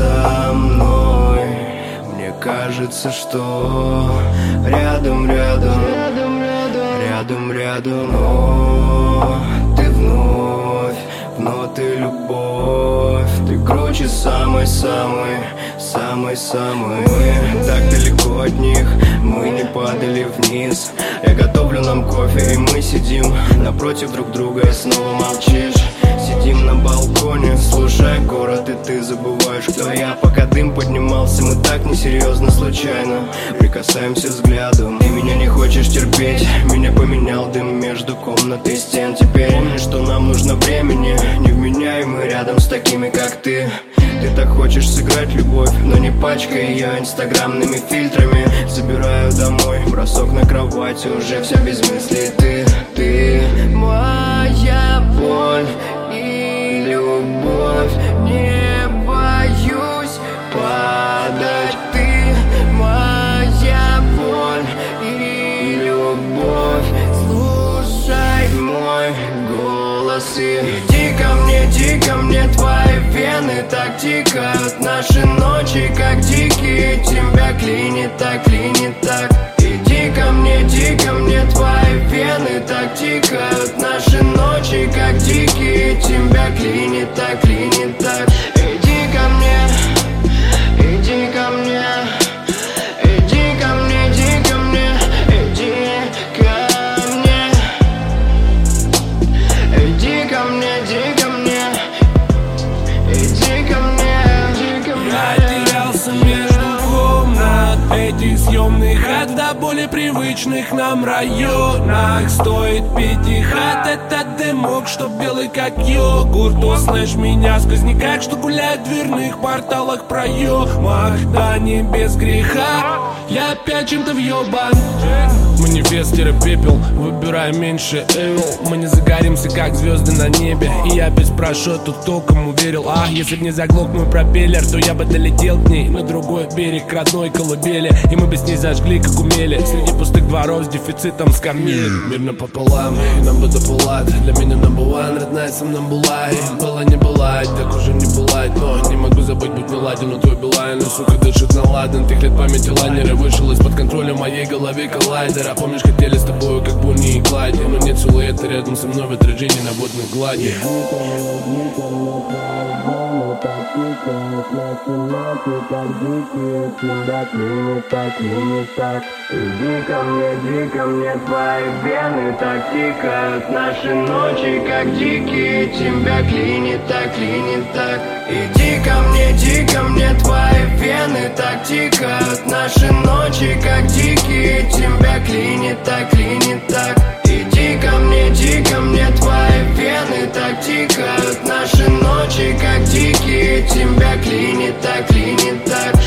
со мной. Мне кажется, что рядом, но ты вновь ты любовь. Ты круче самой-самой. Мы так далеко от них, мы не падали вниз. Я готовлю нам кофе, и мы сидим напротив друг друга, и снова молчишь. Сидим на балконе, слушая город, и ты забываешь, кто я. Пока дым поднимался, мы так несерьезно, случайно прикасаемся взглядом. Ты меня не хочешь терпеть, меня поменял дым между комнат и стен. Теперь помни, что нам нужно времени, невменяемый рядом с такими, как ты. Ты так хочешь сыграть любовь, но не пачкай ее инстаграмными фильтрами. Забираю домой, бросок на кровати, уже все без мыслей. Ты моя боль и любовь, не боюсь падать. Ты моя боль и любовь, слушай мой голос и иди ко мне, твои вены так тикают. Наши ночи как дикие, тебя клинит так. Иди ко мне, твои вены так тикают. Наши ночи как дикие, тебя клинит так. Иди ко мне, иди ко мне, иди ко мне, иди ко мне, иди ко мне, иди ко мне, иди ко мне, иди ко мне, иди ко мне. Я терялся между комнат этих съемных от до более привычных нам районах. Стоит передыхать этот дымок, что белый как йогурт. Услышь меня в сквозняках, что гуляют в дверных порталах, проемах. Да не без греха, я опять чем-то въебан. Манифест-пепел, выбирай меньше evil. Мы не загоримся, как звезды на небе. И я без прошёта толком уверил. Если б не заглох мой пропеллер, то я бы долетел к ней на другой берег, к родной колыбели. И мы бы с ней зажгли, как умели, среди пустых дворов с дефицитом скамей. Мирно пополам, и нам буде пулать. Для меня number one, родная со мной была. И было не бывает, так уже не бывает. Но не могу забыть, будь меладен, но твой Билайн, сука, дышит наладан. Тех лет памяти лайнера вышел из-под контроля моей голове коллайдера. Помнишь, хотели с тобой, как Бонни и Клайд. Но нет силуэта рядом со мной в отражении на водной глади. Иди ко мне, твои вены так тикают. Наши ночи как дикие, тебя клинит так. Иди ко мне, твои вены так тикают. Наши ночи как дикие, тебя клинит так. Иди ко мне, твои вены так тикают. Наши ночи как дикие, тебя клинит так.